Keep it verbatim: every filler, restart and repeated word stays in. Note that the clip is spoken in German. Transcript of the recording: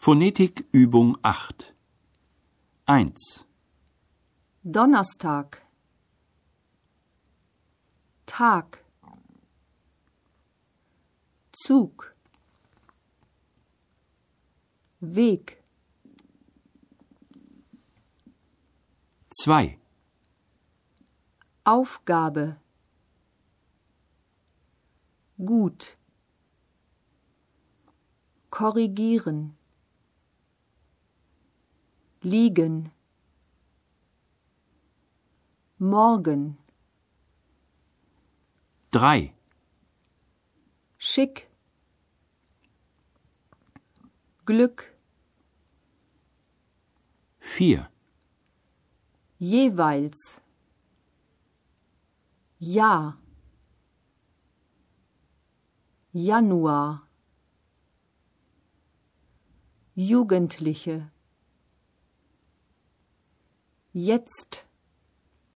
Phonetikübung acht. eins. Donnerstag. Tag. Zug. Weg. zwei. Aufgabe. Gut. Korrigieren. Liegen. Morgen. drei. Schick. Glück. vier. Jeweils. Ja. Januar. Jugendliche. Jetzt.